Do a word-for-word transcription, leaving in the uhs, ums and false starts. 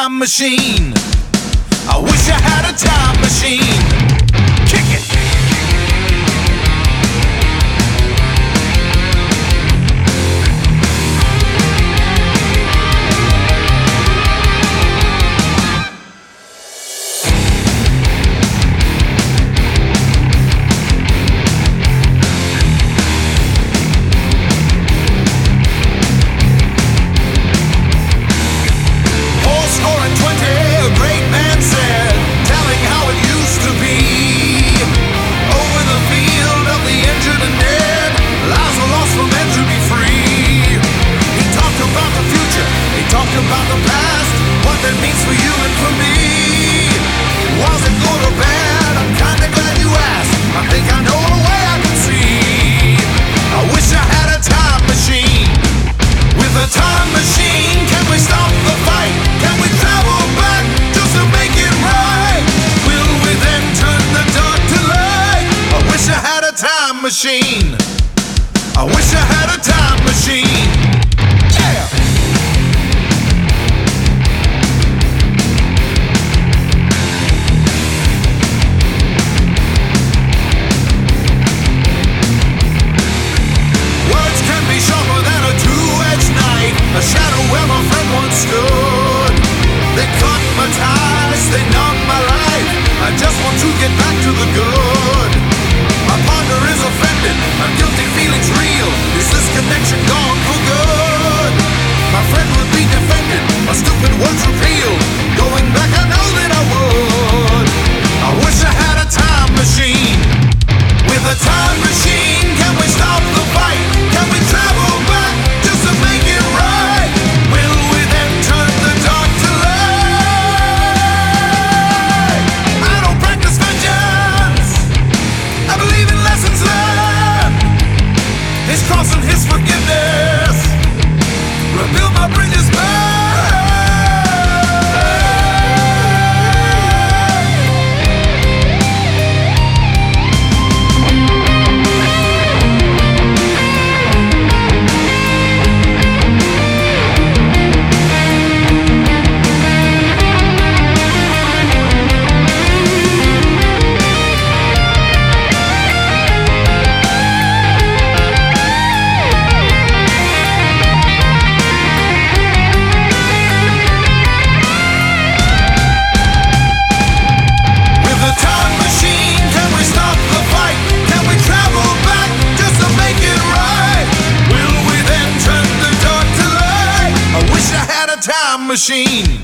time machine. I wish I had a time machine. Kick it. About the past, what that means for you and for me. Was it good or bad? I'm kinda glad you asked. I think I know a way I can see. I wish I had a time machine. With a time machine, can we stop the fight? Can we travel back just to make it right? Will we then turn the dark to light? I wish I had a time machine. I wish I had a time machine. Yeah! A shadow where my friend once stood. They cut my ties, they numb my life. I just want to get back to the good. My partner is offended, my guilty feelings real. Is this connection gone for good? My friend would be defended, my stupid words repealed. Going back, I know that I would. I wish I had a time machine. With a time machine, can we stop the fight? Can we travel back just to make it right? Will we then turn the dark to light? I don't practice vengeance, I believe in lessons learned. His cross and His forgiveness, rebuild my bridges back. Machine.